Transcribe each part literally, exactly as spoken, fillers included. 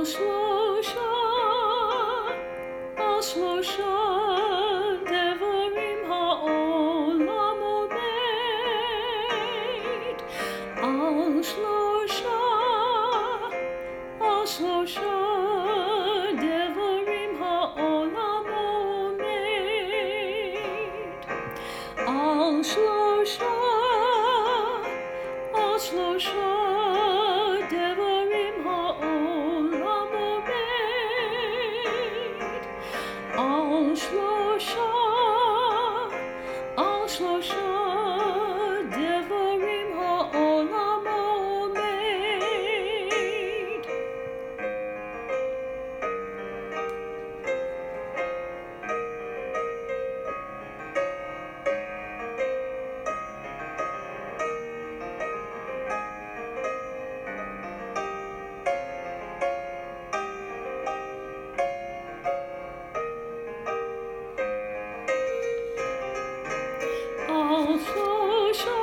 שלושה, על שלושה דברים העולם עומד. על שלושה, על שלושה דברים העולם עומד. על שלושה, על שלושה דברים העולם עומד. על שלושה, על שלושה דברים העולם עומד. על שלושה,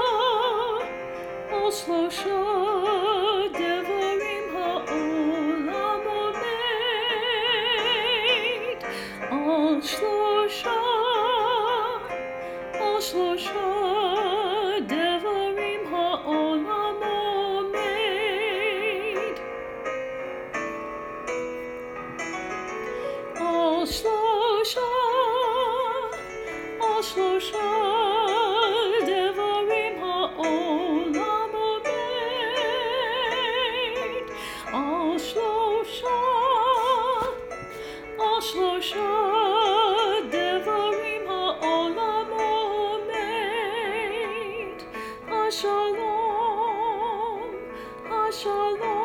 על שלושה דברים העולם עומד. על שלושה, על שלושה דברים העולם עומד. על שלושה, על שלושה דברים העולם עומד. על שלושה, על שלושה דברים העולם עומד. השלום, השלום.